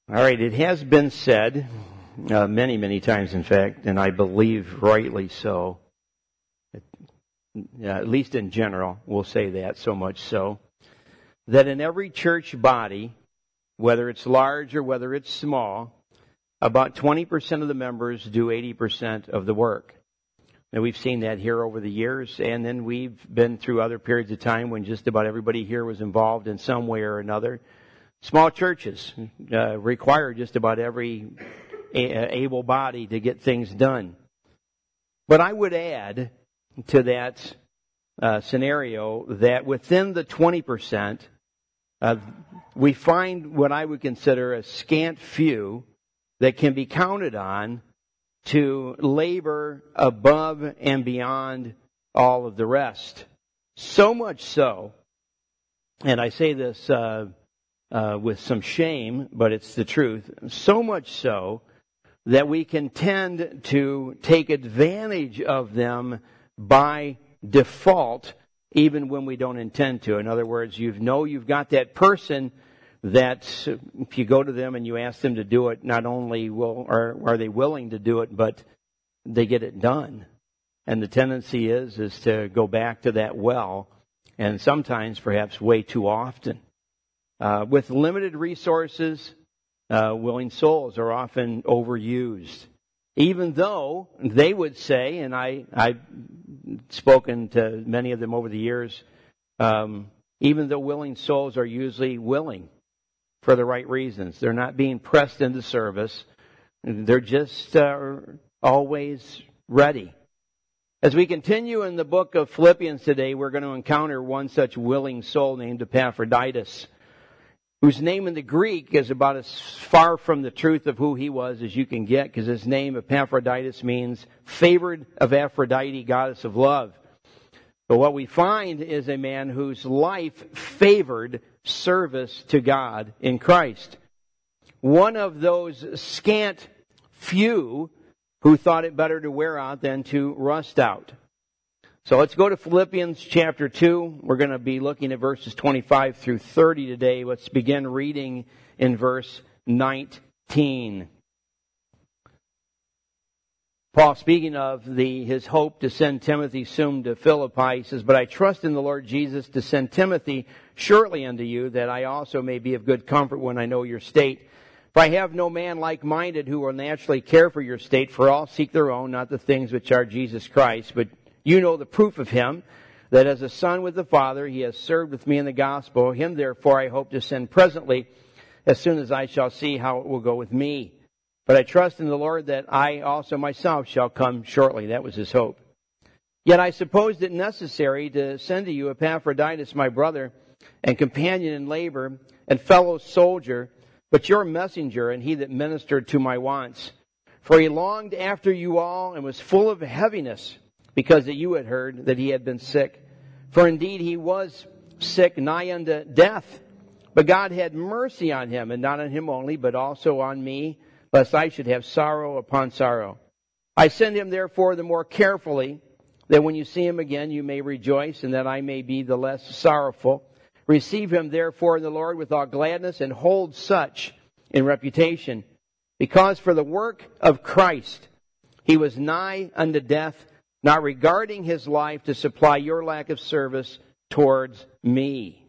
All right, it has been said many, many times, in fact, and I believe rightly so, at least in general, we'll say that, so much so, that in every church body, whether it's large or whether it's small, about 20% of the members do 80% of the work. And we've seen that here over the years, and then we've been through other periods of time when just about everybody here was involved in some way or another. Small churches require just about every able body to get things done. But I would add to that scenario that within the 20%, we find what I would consider a scant few that can be counted on to labor above and beyond all of the rest. So much so, and I say this with some shame, but it's the truth, so much so that we can tend to take advantage of them by default, even when we don't intend to. In other words, you've got that person that if you go to them and you ask them to do it, not only are they willing to do it, but they get it done. And the tendency is to go back to that well, and sometimes perhaps way too often. With limited resources, willing souls are often overused. Even though they would say, and I've spoken to many of them over the years, even though willing souls are usually willing for the right reasons. They're not being pressed into service. They're just always ready. As we continue in the book of Philippians today, we're going to encounter one such willing soul named Epaphroditus, whose name in the Greek is about as far from the truth of who he was as you can get, because his name, Epaphroditus, means favored of Aphrodite, goddess of love. But what we find is a man whose life favored service to God in Christ. One of those scant few who thought it better to wear out than to rust out. So let's go to Philippians chapter 2. We're going to be looking at verses 25 through 30 today. Let's begin reading in verse 19. Paul, speaking of his hope to send Timothy soon to Philippi, he says, "But I trust in the Lord Jesus to send Timothy shortly unto you, that I also may be of good comfort when I know your state. For I have no man like-minded who will naturally care for your state, for all seek their own, not the things which are Jesus Christ. But you know the proof of him, that as a son with the Father, he has served with me in the gospel. Him therefore I hope to send presently, as soon as I shall see how it will go with me. But I trust in the Lord that I also myself shall come shortly." That was his hope. "Yet I supposed it necessary to send to you Epaphroditus, my brother, and companion in labor, and fellow soldier, but your messenger, and he that ministered to my wants. For he longed after you all, and was full of heaviness, because that you had heard that he had been sick. For indeed he was sick, nigh unto death. But God had mercy on him, and not on him only, but also on me, lest I should have sorrow upon sorrow. I send him therefore the more carefully, that when you see him again you may rejoice, and that I may be the less sorrowful. Receive him therefore in the Lord with all gladness, and hold such in reputation. Because for the work of Christ he was nigh unto death, not regarding his life to supply your lack of service towards me."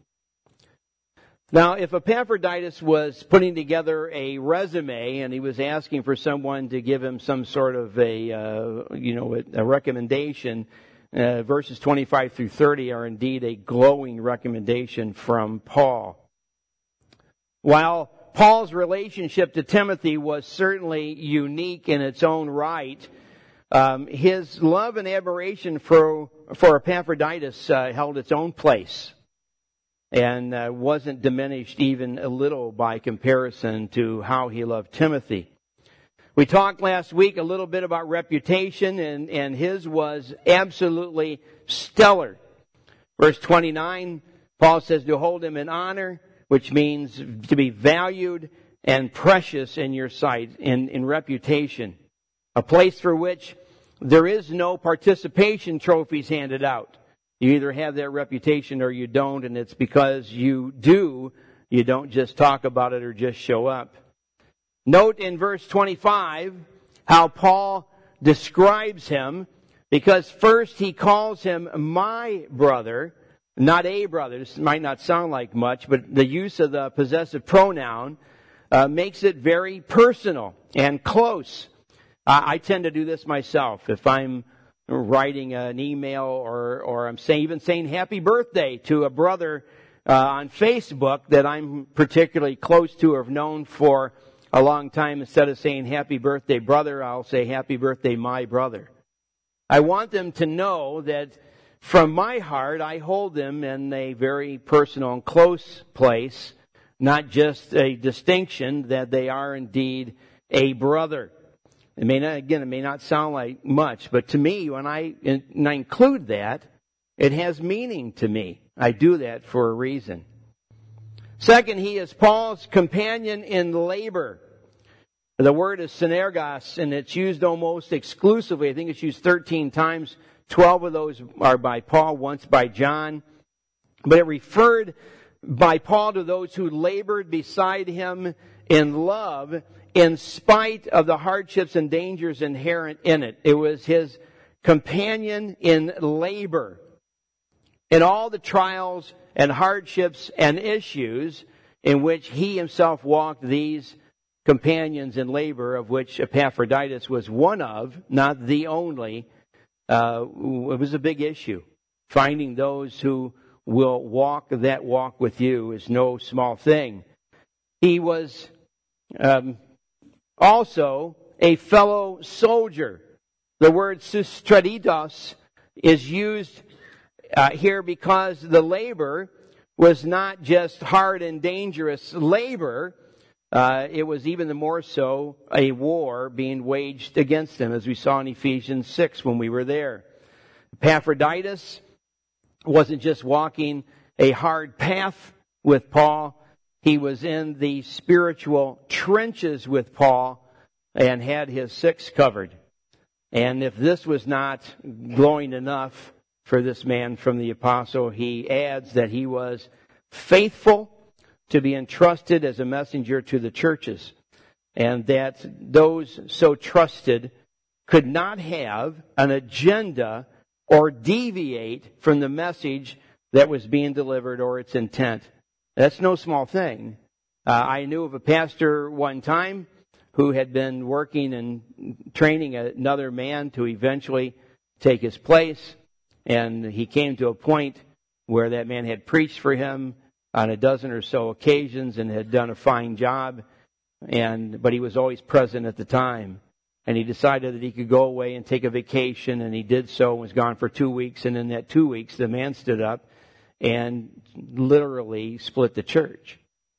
Now, if Epaphroditus was putting together a resume and he was asking for someone to give him some sort of a recommendation, verses 25 through 30 are indeed a glowing recommendation from Paul. While Paul's relationship to Timothy was certainly unique in its own right, his love and admiration for Epaphroditus held its own place, and wasn't diminished even a little by comparison to how he loved Timothy. We talked last week a little bit about reputation, and his was absolutely stellar. Verse 29, Paul says to hold him in honor, which means to be valued and precious in your sight, in reputation. A place for which there is no participation trophies handed out. You either have that reputation or you don't, and it's because you do, you don't just talk about it or just show up. Note in verse 25 how Paul describes him, because first he calls him my brother, not a brother. This might not sound like much, but the use of the possessive pronoun makes it very personal and close. I tend to do this myself. If I'm writing an email or I'm even saying happy birthday to a brother on Facebook that I'm particularly close to or have known for a long time, instead of saying happy birthday brother, I'll say happy birthday my brother. I want them to know that from my heart I hold them in a very personal and close place, not just a distinction, that they are indeed a brother. It may not sound like much, but to me, when I include that, it has meaning to me. I do that for a reason. Second, he is Paul's companion in labor. The word is synergos, and it's used almost exclusively. I think it's used 13 times. 12 of those are by Paul, once by John. But it referred by Paul to those who labored beside him in love in spite of the hardships and dangers inherent in it. It was his companion in labor. In all the trials and hardships and issues in which he himself walked, these companions in labor, of which Epaphroditus was one of, not the only, it was a big issue. Finding those who will walk that walk with you is no small thing. He was also a fellow soldier. The word systraditos is used here because the labor was not just hard and dangerous labor. It was even the more so a war being waged against them, as we saw in Ephesians 6 when we were there. Epaphroditus wasn't just walking a hard path with Paul. He was in the spiritual trenches with Paul and had his six covered. And if this was not glowing enough for this man from the apostle, he adds that he was faithful to be entrusted as a messenger to the churches, and that those so trusted could not have an agenda or deviate from the message that was being delivered or its intent. That's no small thing. I knew of a pastor one time who had been working and training another man to eventually take his place, and he came to a point where that man had preached for him on a dozen or so occasions and had done a fine job, but he was always present at the time. And he decided that he could go away and take a vacation, and he did so, was gone for 2 weeks, and in that 2 weeks the man stood up and literally split the church.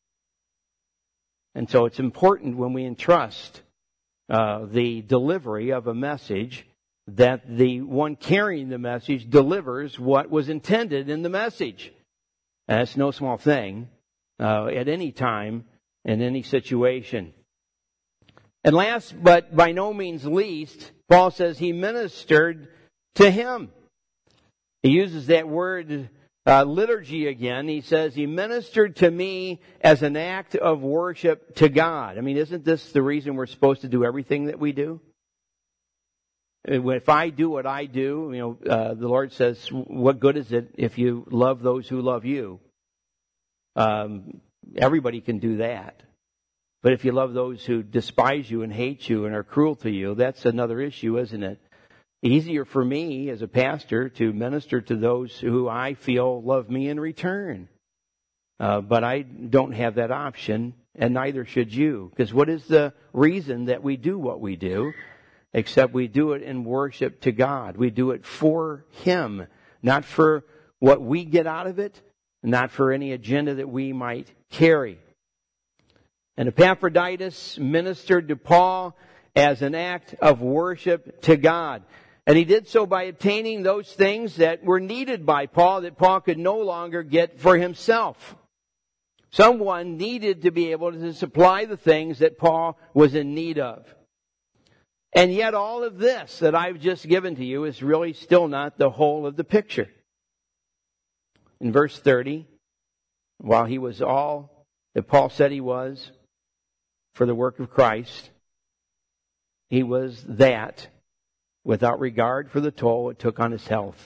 And so it's important when we entrust the delivery of a message that the one carrying the message delivers what was intended in the message. And that's no small thing at any time, in any situation. And last but by no means least, Paul says he ministered to him. He uses that word liturgy again. He says he ministered to me as an act of worship to God. I mean, isn't this the reason we're supposed to do everything that we do? If I do what I do, the Lord says, what good is it if you love those who love you? Everybody can do that. But if you love those who despise you and hate you and are cruel to you, that's another issue, isn't it? Easier for me as a pastor to minister to those who I feel love me in return. But I don't have that option, and neither should you. Because what is the reason that we do what we do? Except we do it in worship to God. We do it for Him, not for what we get out of it, not for any agenda that we might carry. And Epaphroditus ministered to Paul as an act of worship to God. And he did so by obtaining those things that were needed by Paul that Paul could no longer get for himself. Someone needed to be able to supply the things that Paul was in need of. And yet all of this that I've just given to you is really still not the whole of the picture. In verse 30, while he was all that Paul said he was, for the work of Christ. He was that without regard for the toll it took on his health.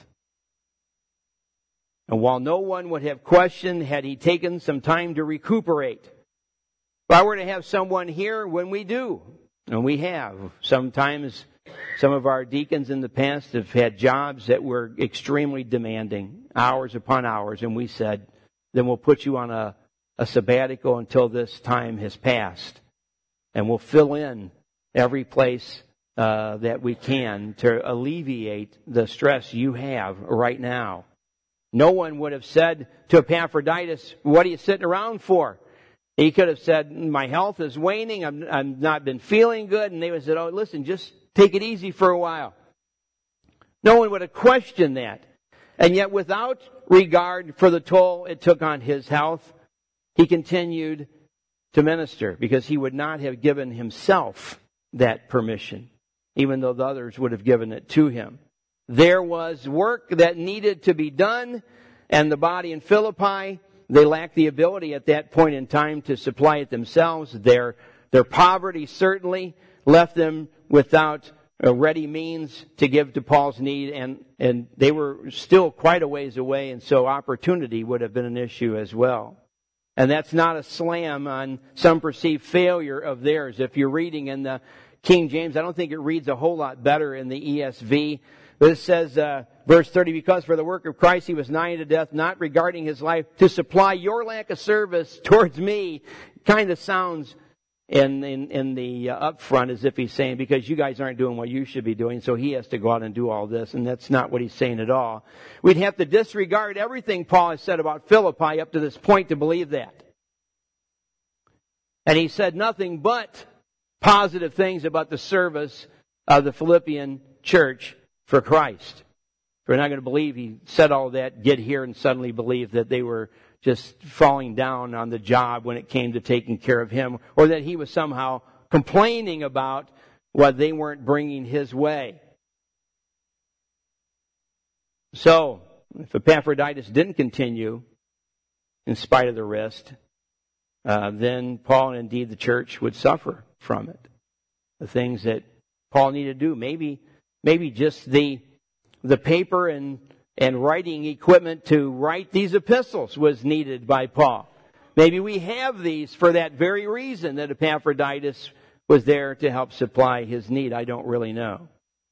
And while no one would have questioned had he taken some time to recuperate, if I were to have someone here when we do, and we have, sometimes some of our deacons in the past have had jobs that were extremely demanding, hours upon hours, and we said, then we'll put you on a sabbatical until this time has passed. And we'll fill in every place that we can to alleviate the stress you have right now. No one would have said to Epaphroditus, what are you sitting around for? He could have said, my health is waning, I've not been feeling good. And they would have said, oh, listen, just take it easy for a while. No one would have questioned that. And yet without regard for the toll it took on his health, he continued to minister because he would not have given himself that permission, even though the others would have given it to him. There was work that needed to be done, and the body in Philippi, they lacked the ability at that point in time to supply it themselves. Their poverty certainly left them without ready means to give to Paul's need, and they were still quite a ways away, and so opportunity would have been an issue as well. And that's not a slam on some perceived failure of theirs. If you're reading in the King James, I don't think it reads a whole lot better in the ESV. But it says, verse 30, because for the work of Christ he was nigh unto death, not regarding his life, to supply your lack of service towards me. Kind of sounds in the upfront as if he's saying, because you guys aren't doing what you should be doing, so he has to go out and do all this. And that's not what he's saying at all. We'd have to disregard everything Paul has said about Philippi up to this point to believe that. And he said nothing but positive things about the service of the Philippian church for Christ. We're not going to believe he said all that, get here and suddenly believe that they were just falling down on the job when it came to taking care of him, or that he was somehow complaining about what they weren't bringing his way. So, if Epaphroditus didn't continue, in spite of the risk, then Paul and indeed the church would suffer from it. The things that Paul needed to do, maybe just the paper and writing equipment to write these epistles was needed by Paul. Maybe we have these for that very reason that Epaphroditus was there to help supply his need. I don't really know.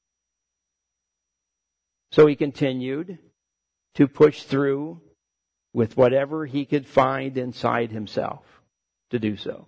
So he continued to push through with whatever he could find inside himself to do so.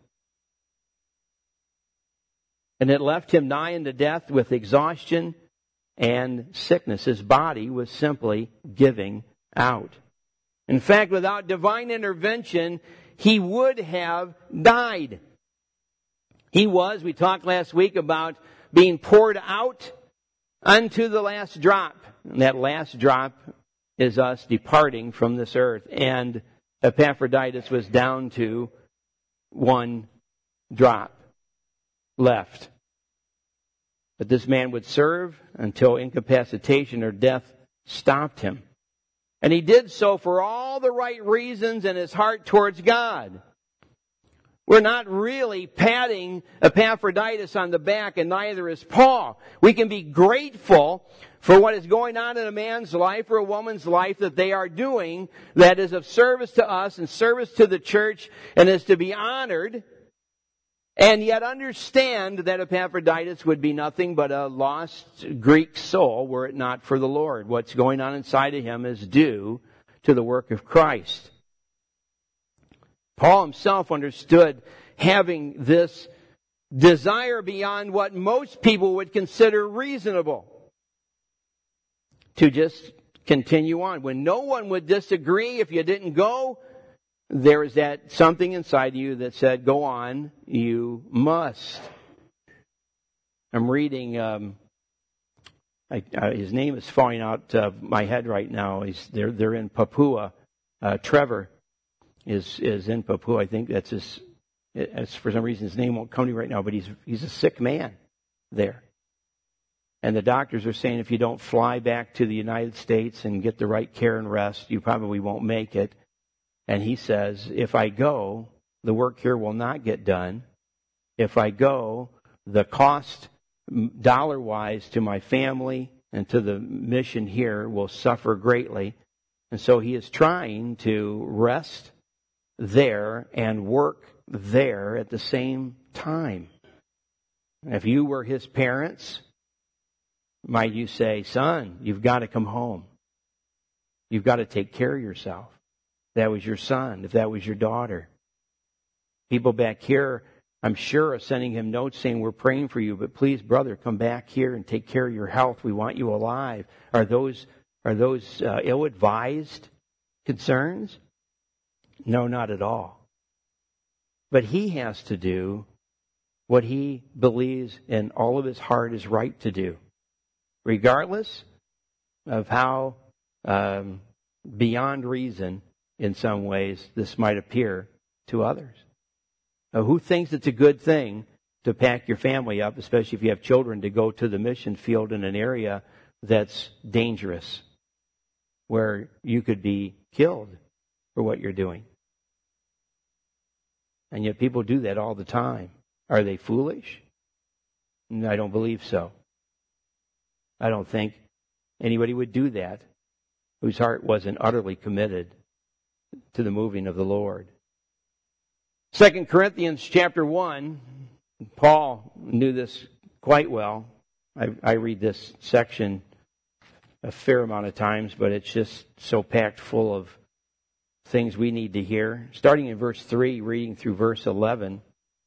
And it left him nigh unto death with exhaustion and sickness. His body was simply giving out. In fact, without divine intervention, he would have died. He was, we talked last week about being poured out unto the last drop. And that last drop is us departing from this earth. And Epaphroditus was down to one drop left. But this man would serve until incapacitation or death stopped him. And he did so for all the right reasons in his heart towards God. We're not really patting Epaphroditus on the back, and neither is Paul. We can be grateful for what is going on in a man's life or a woman's life that they are doing that is of service to us and service to the church and is to be honored. And yet understand that Epaphroditus would be nothing but a lost Greek soul were it not for the Lord. What's going on inside of him is due to the work of Christ. Paul himself understood having this desire beyond what most people would consider reasonable to just continue on. When no one would disagree if you didn't go, there was that something inside you that said, go on, you must. I'm reading, his name is falling out of my head right now. They're in Papua. Trevor is in Papua. I think that's his, for some reason his name won't come to me right now, but he's a sick man there. And the doctors are saying if you don't fly back to the United States and get the right care and rest, you probably won't make it. And he says, if I go, the work here will not get done. If I go, the cost dollar-wise to my family and to the mission here will suffer greatly. And so he is trying to rest there and work there at the same time. If you were his parents, might you say, son, you've got to come home. You've got to take care of yourself. If that was your son, if that was your daughter. People back here, I'm sure, are sending him notes saying, we're praying for you, but please, brother, come back here and take care of your health. We want you alive. Are those ill-advised concerns? No, not at all. But he has to do what he believes in all of his heart is right to do, regardless of how beyond reason, in some ways, this might appear to others. Now, who thinks it's a good thing to pack your family up, especially if you have children, to go to the mission field in an area that's dangerous, where you could be killed for what you're doing? And yet people do that all the time. Are they foolish? I don't believe so. I don't think anybody would do that whose heart wasn't utterly committed to the moving of the Lord. 2 Corinthians chapter 1, Paul knew this quite well. I read this section a fair amount of times, but it's just so packed full of things we need to hear. Starting in verse 3, reading through verse 11,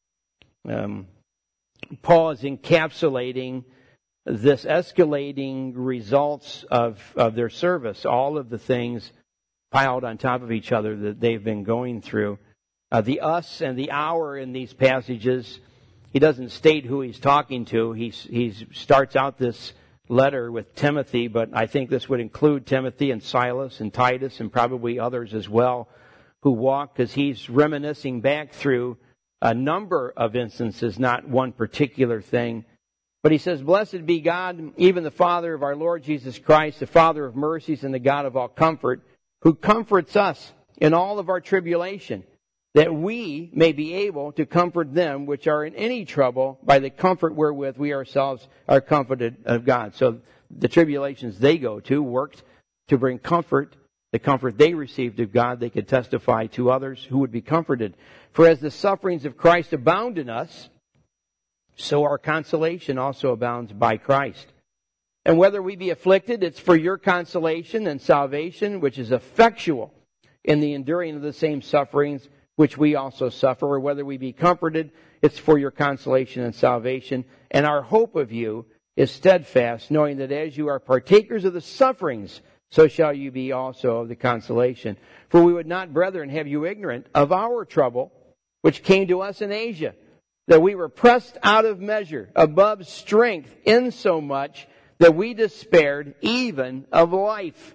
Paul is encapsulating this escalating results of their service, all of the things piled on top of each other that they've been going through. The us and the our in these passages, he doesn't state who he's talking to. He starts out this letter with Timothy, but I think this would include Timothy and Silas and Titus and probably others as well who walk, because he's reminiscing back through a number of instances, not one particular thing. But he says, "Blessed be God, even the Father of our Lord Jesus Christ, the Father of mercies and the God of all comfort, who comforts us in all of our tribulation, that we may be able to comfort them which are in any trouble by the comfort wherewith we ourselves are comforted of God." So the tribulations they go to worked to bring comfort. The comfort they received of God, they could testify to others who would be comforted. "For as the sufferings of Christ abound in us, so our consolation also abounds by Christ. And whether we be afflicted, it's for your consolation and salvation, which is effectual in the enduring of the same sufferings which we also suffer. Or whether we be comforted, it's for your consolation and salvation. And our hope of you is steadfast, knowing that as you are partakers of the sufferings, so shall you be also of the consolation. For we would not, brethren, have you ignorant of our trouble, which came to us in Asia, that we were pressed out of measure, above strength, insomuch that we despaired even of life.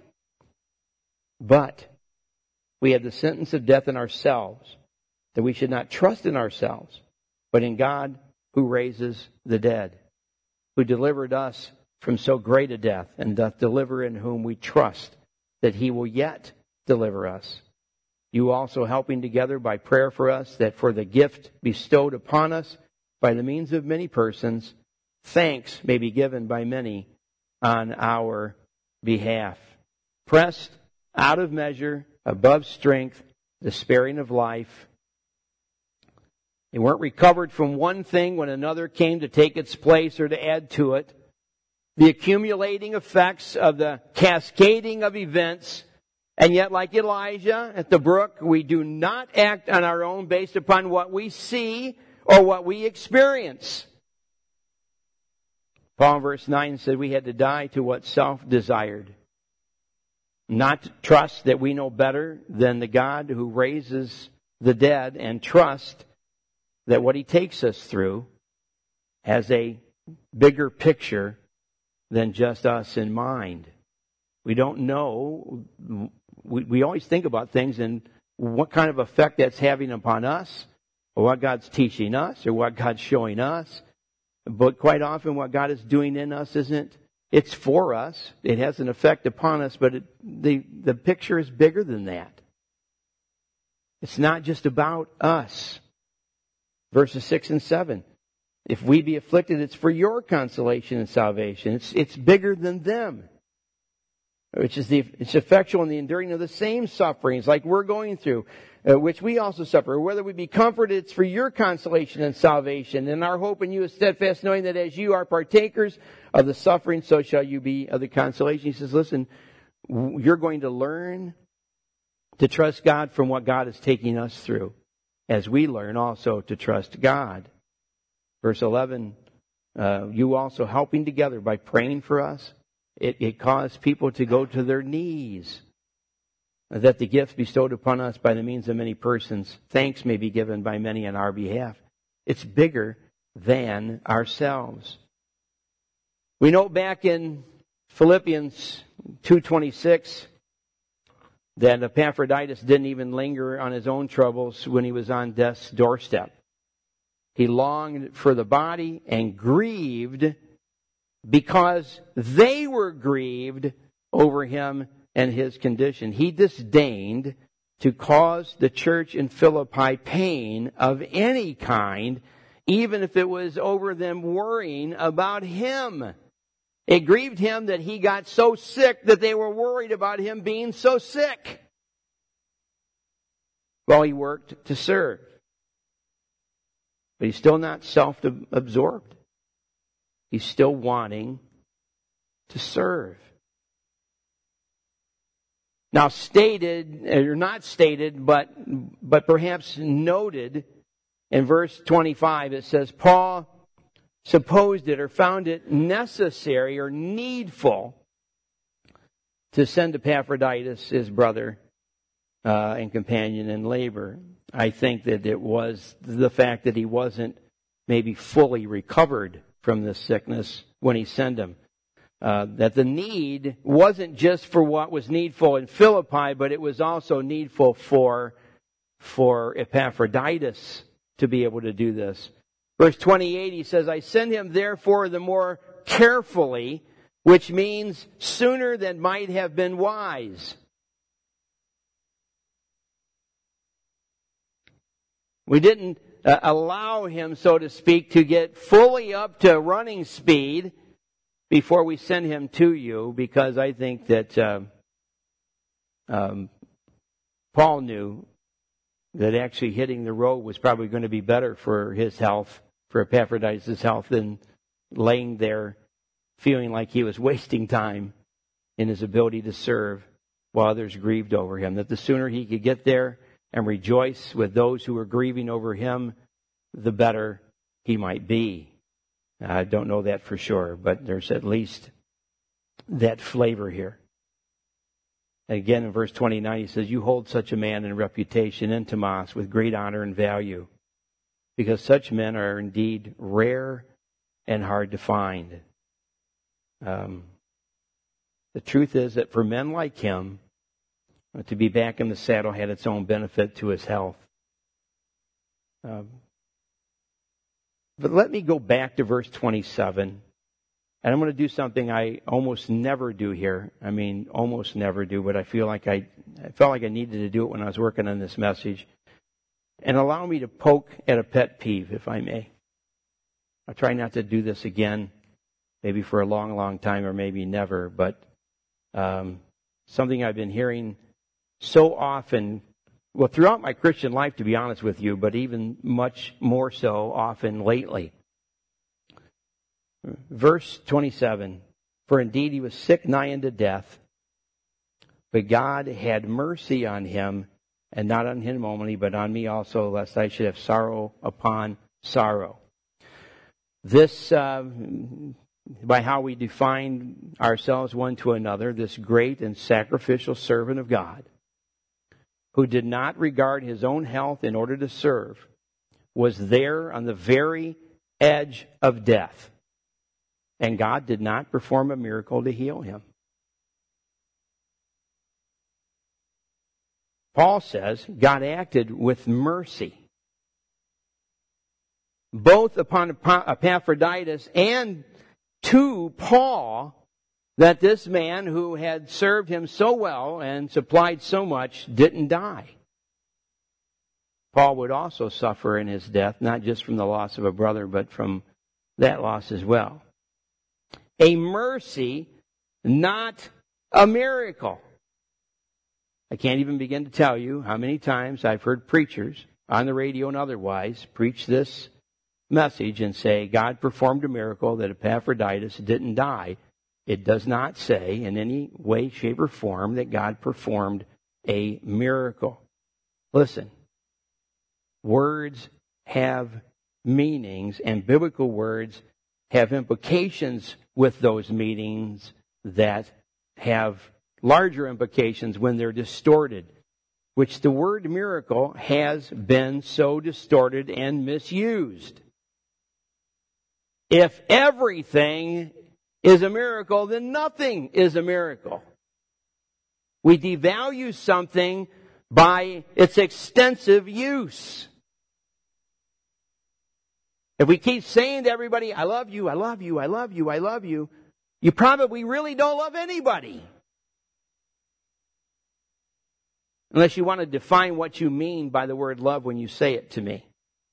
But we had the sentence of death in ourselves, that we should not trust in ourselves, but in God who raises the dead, who delivered us from so great a death, and doth deliver, in whom we trust that he will yet deliver us. You also helping together by prayer for us, that for the gift bestowed upon us by the means of many persons, thanks may be given by many on our behalf. Pressed out of measure, above strength, despairing of life. They weren't recovered from one thing when another came to take its place or to add to it. The accumulating effects of the cascading of events. And yet, like Elijah at the brook, we do not act on our own based upon what we see or what we experience. Paul in verse 9 said we had to die to what self desired. Not to trust that we know better than the God who raises the dead, and trust that what he takes us through has a bigger picture than just us in mind. We don't know. We always think about things and what kind of effect that's having upon us, or what God's teaching us, or what God's showing us. But quite often what God is doing in us it's for us. It has an effect upon us, but the picture is bigger than that. It's not just about us. verses 6 and 7. If we be afflicted, it's for your consolation and salvation. It's bigger than them. It's effectual in the enduring of the same sufferings like we're going through, which we also suffer. Whether we be comforted, it's for your consolation and salvation. And our hope in you is steadfast, knowing that as you are partakers of the suffering, so shall you be of the consolation. He says, listen, you're going to learn to trust God from what God is taking us through, as we learn also to trust God. Verse 11, you also helping together by praying for us. It caused people to go to their knees, that the gifts bestowed upon us by the means of many persons, thanks may be given by many on our behalf. It's bigger than ourselves. We know back in Philippians 2:26 that Epaphroditus didn't even linger on his own troubles when he was on death's doorstep. He longed for the body and grieved because they were grieved over him and his condition. He disdained to cause the church in Philippi pain of any kind, even if it was over them worrying about him. It grieved him that he got so sick that they were worried about him being so sick while he worked to serve. But he's still not self-absorbed. He's still wanting to serve. Now stated, or not stated, but perhaps noted in verse 25, it says, Paul supposed it or found it necessary or needful to send Epaphroditus, his brother and companion in labor. I think that it was the fact that he wasn't maybe fully recovered from this sickness when he sent him. That the need wasn't just for what was needful in Philippi, but it was also needful for Epaphroditus to be able to do this. Verse 28, he says, I send him therefore the more carefully, which means sooner than might have been wise. We didn't allow him, so to speak, to get fully up to running speed before we send him to you, because I think that Paul knew that actually hitting the road was probably going to be better for his health, for Epaphroditus' health, than laying there feeling like he was wasting time in his ability to serve while others grieved over him. That the sooner he could get there and rejoice with those who were grieving over him, the better he might be. I don't know that for sure, but there's at least that flavor here. Again, in verse 29, he says, you hold such a man in reputation in Timas with great honor and value, because such men are indeed rare and hard to find. The truth is that for men like him, to be back in the saddle had its own benefit to his health. But let me go back to verse 27. And I'm going to do something I almost never do here. I mean, almost never do, but I felt like I needed to do it when I was working on this message. And allow me to poke at a pet peeve, if I may. I'll try not to do this again, maybe for a long, long time, or maybe never, but something I've been hearing so often, well, throughout my Christian life, to be honest with you, but even much more so often lately. Verse 27, for indeed he was sick nigh unto death, but God had mercy on him, and not on him only, but on me also, lest I should have sorrow upon sorrow. This, by how we define ourselves one to another, this great and sacrificial servant of God, who did not regard his own health in order to serve, was there on the very edge of death. And God did not perform a miracle to heal him. Paul says God acted with mercy, both upon Epaphroditus and to Paul, that this man who had served him so well and supplied so much didn't die. Paul would also suffer in his death, not just from the loss of a brother, but from that loss as well. A mercy, not a miracle. I can't even begin to tell you how many times I've heard preachers on the radio and otherwise preach this message and say God performed a miracle that Epaphroditus didn't die. It does not say in any way, shape, or form that God performed a miracle. Listen, words have meanings, and biblical words have implications with those meanings that have larger implications when they're distorted, which the word miracle has been so distorted and misused. If everything is a miracle, then nothing is a miracle. We devalue something by its extensive use. If we keep saying to everybody, I love you, I love you, I love you, I love you, you probably really don't love anybody. Unless you want to define what you mean by the word love when you say it to me.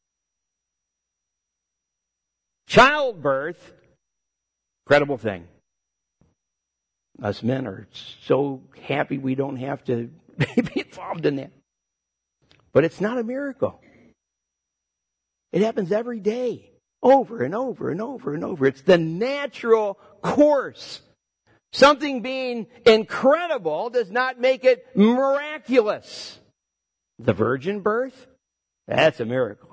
Childbirth, incredible thing. Us men are so happy we don't have to be involved in that. But it's not a miracle. It happens every day, over and over and over and over. It's the natural course. Something being incredible does not make it miraculous. The virgin birth, that's a miracle.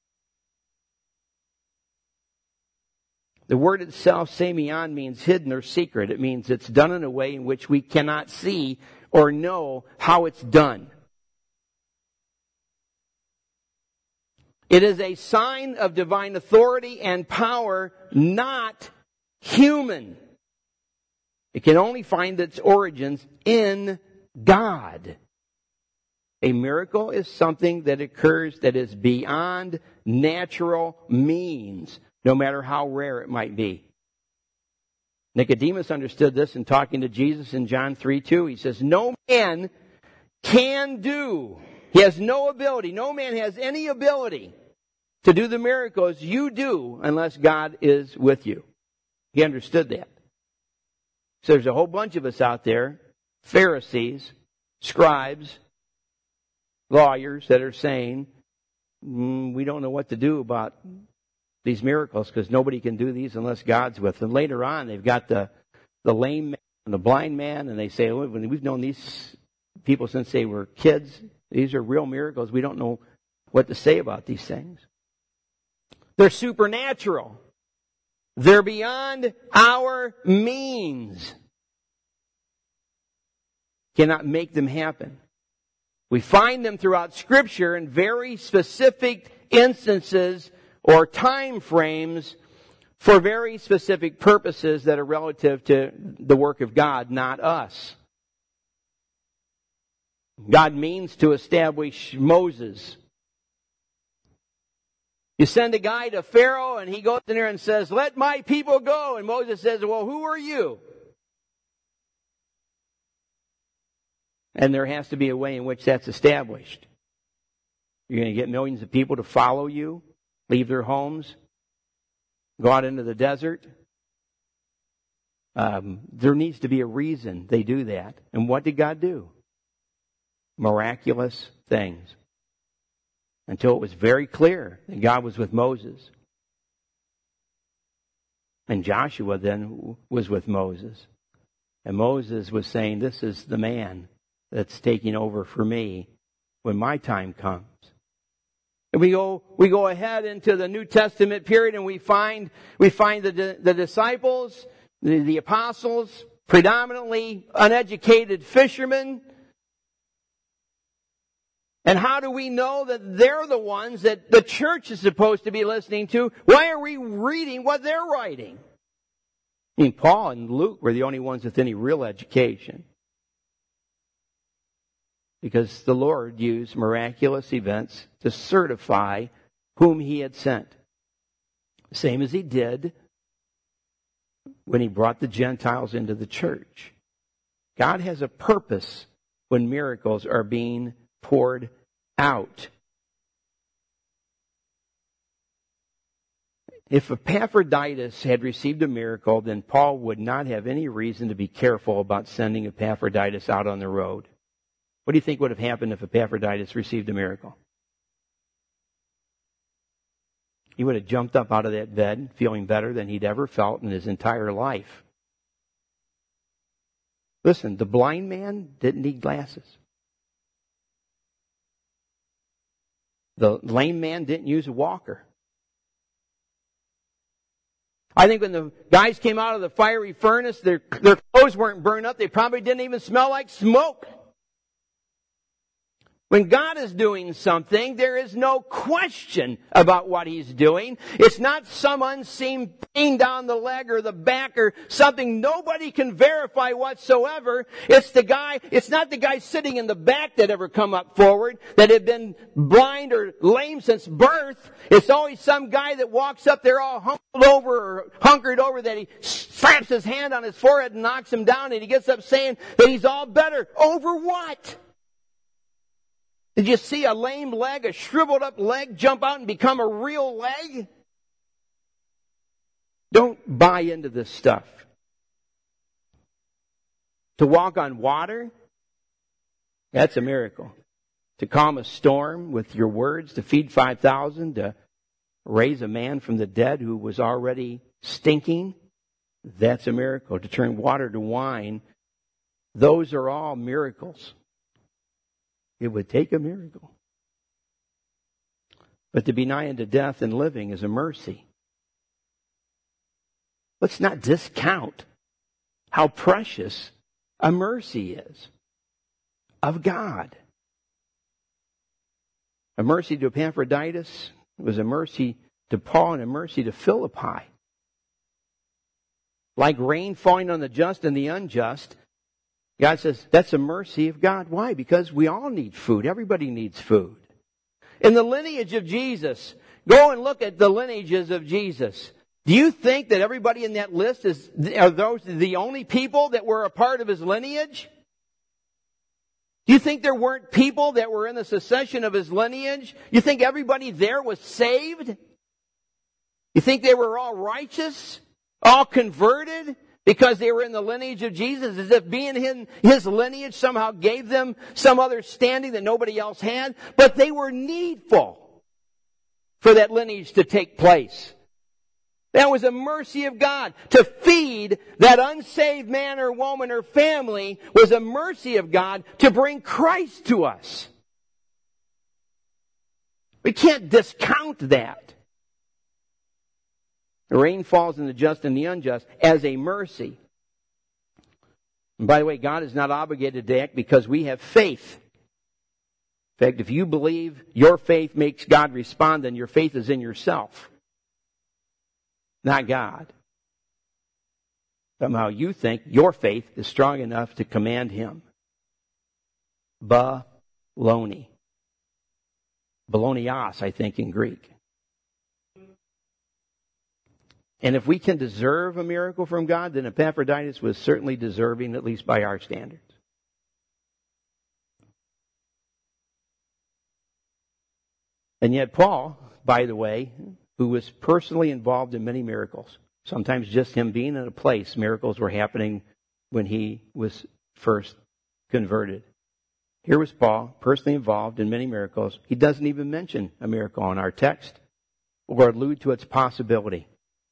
The word itself, semion, means hidden or secret. It means it's done in a way in which we cannot see or know how it's done. It is a sign of divine authority and power, not human. It can only find its origins in God. A miracle is something that occurs that is beyond natural means, no matter how rare it might be. Nicodemus understood this in talking to Jesus in John 3:2. He says, no man can do. He has no ability. No man has any ability to do the miracles you do unless God is with you. He understood that. So there's a whole bunch of us out there, Pharisees, scribes, lawyers, that are saying, we don't know what to do about these miracles because nobody can do these unless God's with them. Later on, they've got the lame man and the blind man, and they say, oh, we've known these people since they were kids. These are real miracles. We don't know what to say about these things. They're supernatural. They're beyond our means. Cannot make them happen. We find them throughout Scripture in very specific instances or time frames for very specific purposes that are relative to the work of God, not us. God means to establish Moses. You send a guy to Pharaoh and he goes in there and says, let my people go. And Moses says, well, who are you? And there has to be a way in which that's established. You're going to get millions of people to follow you, leave their homes, go out into the desert. There needs to be a reason they do that. And what did God do? Miraculous things. Until it was very clear that God was with Moses. And Joshua then was with Moses. And Moses was saying, this is the man that's taking over for me when my time comes. And we go ahead into the New Testament period and we find the disciples, the apostles, predominantly uneducated fishermen. And how do we know that they're the ones that the church is supposed to be listening to? Why are we reading what they're writing? I mean, Paul and Luke were the only ones with any real education. Because the Lord used miraculous events to certify whom He had sent. Same as He did when He brought the Gentiles into the church. God has a purpose when miracles are being poured out. If Epaphroditus had received a miracle, then Paul would not have any reason to be careful about sending Epaphroditus out on the road. What do you think would have happened if Epaphroditus received a miracle? He would have jumped up out of that bed feeling better than he'd ever felt in his entire life. Listen, the blind man didn't need glasses. The lame man didn't use a walker. I think when the guys came out of the fiery furnace, their clothes weren't burned up. They probably didn't even smell like smoke. When God is doing something, there is no question about what He's doing. It's not some unseen pain down the leg or the back or something nobody can verify whatsoever. It's not the guy sitting in the back that ever come up forward, that had been blind or lame since birth. It's always some guy that walks up there all hunkered over, that he slaps his hand on his forehead and knocks him down, and he gets up saying that he's all better. Over what? Did you see a lame leg, a shriveled up leg jump out and become a real leg? Don't buy into this stuff. To walk on water, that's a miracle. To calm a storm with your words, to feed 5,000, to raise a man from the dead who was already stinking, that's a miracle. To turn water to wine, those are all miracles. It would take a miracle. But to be nigh unto death and living is a mercy. Let's not discount how precious a mercy is of God. A mercy to Epaphroditus was a mercy to Paul and a mercy to Philippi. Like rain falling on the just and the unjust, God says, that's a mercy of God. Why? Because we all need food. Everybody needs food. In the lineage of Jesus, go and look at the lineages of Jesus. Do you think that everybody in that list are those the only people that were a part of His lineage? Do you think there weren't people that were in the succession of His lineage? You think everybody there was saved? You think they were all righteous? All converted? Because they were in the lineage of Jesus, as if being in His lineage somehow gave them some other standing that nobody else had. But they were needful for that lineage to take place. That was a mercy of God. To feed that unsaved man or woman or family was a mercy of God to bring Christ to us. We can't discount that. The rain falls on the just and the unjust as a mercy. And by the way, God is not obligated to act because we have faith. In fact, if you believe your faith makes God respond, then your faith is in yourself, not God. Somehow you think your faith is strong enough to command Him. Baloney. Balonios, I think, in Greek. And if we can deserve a miracle from God, then Epaphroditus was certainly deserving, at least by our standards. And yet Paul, by the way, who was personally involved in many miracles, sometimes just him being in a place, miracles were happening when he was first converted. Here was Paul, personally involved in many miracles. He doesn't even mention a miracle in our text or allude to its possibility.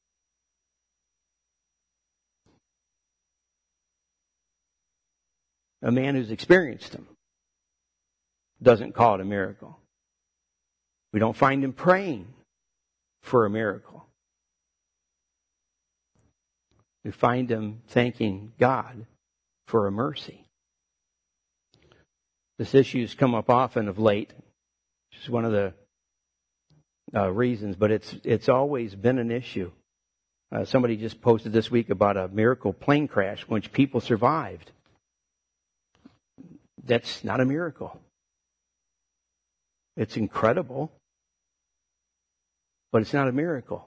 A man who's experienced them doesn't call it a miracle. We don't find him praying for a miracle. We find him thanking God for a mercy. This issue's come up often of late. It's one of the reasons, but it's always been an issue. Somebody just posted this week about a miracle plane crash which people survived. That's not a miracle. It's incredible, but it's not a miracle.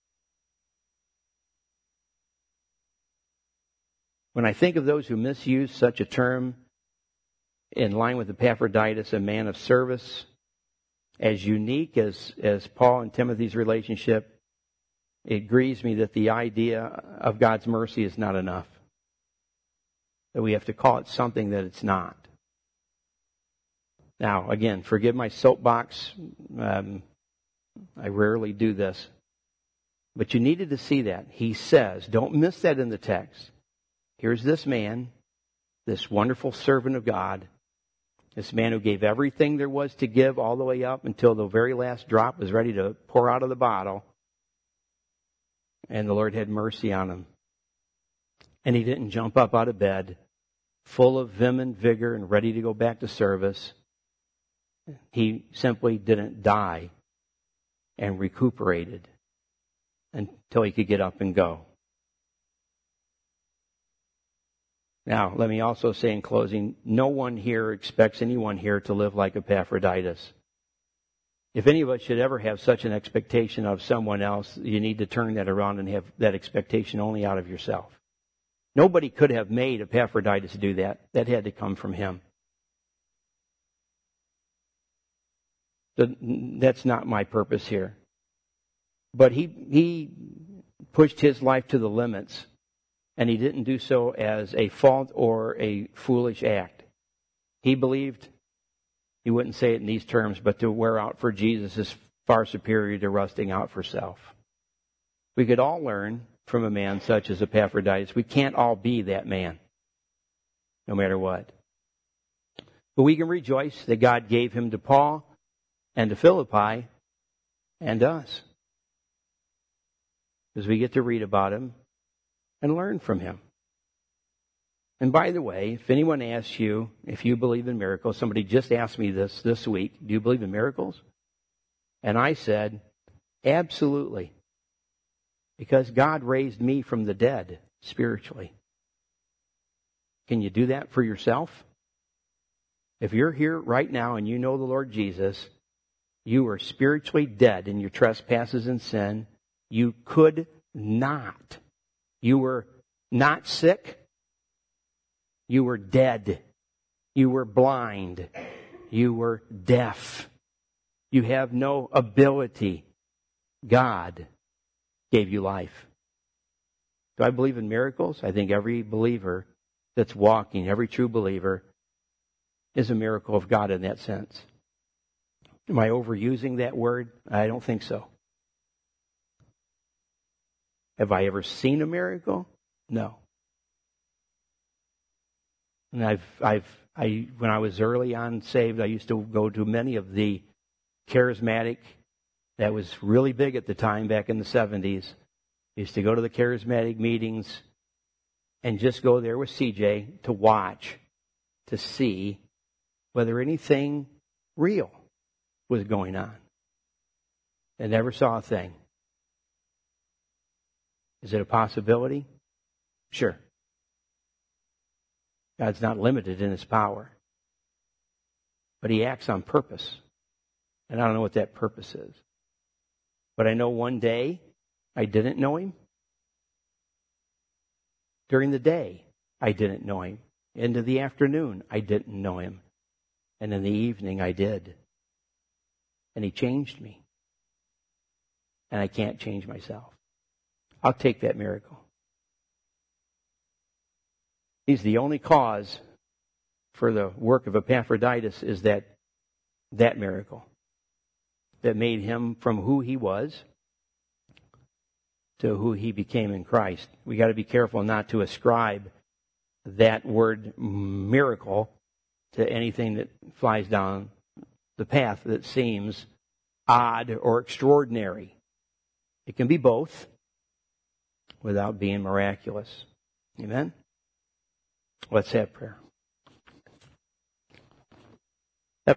When I think of those who misuse such a term in line with Epaphroditus, a man of service, as unique as Paul and Timothy's relationship, it grieves me that the idea of God's mercy is not enough. That we have to call it something that it's not. Now, again, forgive my soapbox. I rarely do this. But you needed to see that. He says, don't miss that in the text. Here's this man, this wonderful servant of God, this man who gave everything there was to give all the way up until the very last drop was ready to pour out of the bottle. And the Lord had mercy on him. And he didn't jump up out of bed, full of vim and vigor and ready to go back to service. He simply didn't die and recuperated until he could get up and go. Now, let me also say in closing, no one here expects anyone here to live like Epaphroditus. If any of us should ever have such an expectation of someone else, you need to turn that around and have that expectation only out of yourself. Nobody could have made Epaphroditus do that. That had to come from him. That's not my purpose here. But he pushed his life to the limits, and he didn't do so as a fault or a foolish act. He believed, he wouldn't say it in these terms, but to wear out for Jesus is far superior to rusting out for self. We could all learn from a man such as Epaphroditus. We can't all be that man, no matter what. But we can rejoice that God gave him to Paul and to Philippi and us, because we get to read about him and learn from him. And by the way, if anyone asks you if you believe in miracles, somebody just asked me this week, do you believe in miracles? And I said, absolutely. Because God raised me from the dead spiritually. Can you do that for yourself? If you're here right now and you know the Lord Jesus, you are spiritually dead in your trespasses and sin. You could not. You were not sick. You were dead. You were blind. You were deaf. You have no ability. God gave you life. Do I believe in miracles? I think every believer that's walking, every true believer, is a miracle of God in that sense. Am I overusing that word? I don't think so. Have I ever seen a miracle? No. And when I was early on saved, I used to go to many of the charismatic, that was really big at the time back in the 70s. I used to go to the charismatic meetings and just go there with CJ to watch, to see whether anything real was going on. I never saw a thing. Is it a possibility? Sure. God's not limited in His power. But He acts on purpose. And I don't know what that purpose is. But I know one day I didn't know Him. During the day, I didn't know Him. Into the afternoon, I didn't know Him. And in the evening, I did. And He changed me. And I can't change myself. I'll take that miracle. He's the only cause for the work of Epaphroditus, is that miracle that made him from who he was to who he became in Christ. We got to be careful not to ascribe that word miracle to anything that flies down the path that seems odd or extraordinary. It can be both without being miraculous. Amen? Let's have prayer.